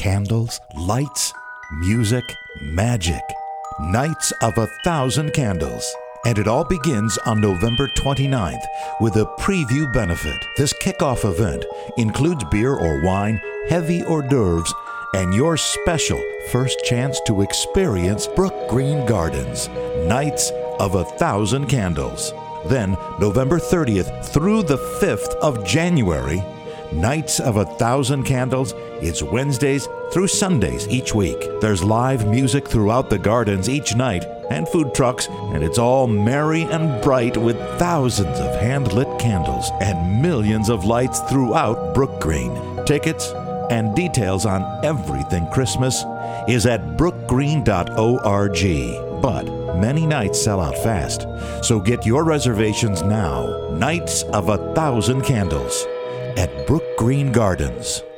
Candles, lights, music, magic. Nights of 1,000 Candles. And it all begins on November 29th with a preview benefit. This kickoff event includes beer or wine, heavy hors d'oeuvres, and your special first chance to experience Brook Green Gardens, Nights of 1,000 Candles. Then, November 30th through the 5th of January, Nights of 1,000 Candles. It's Wednesdays through Sundays each week. There's live music throughout the gardens each night and food trucks, and it's all merry and bright with thousands of hand-lit candles and millions of lights throughout Brook Green. Tickets and details on everything Christmas is at brookgreen.org. But many nights sell out fast, so get your reservations now. Nights of 1,000 Candles at Brook Green Gardens.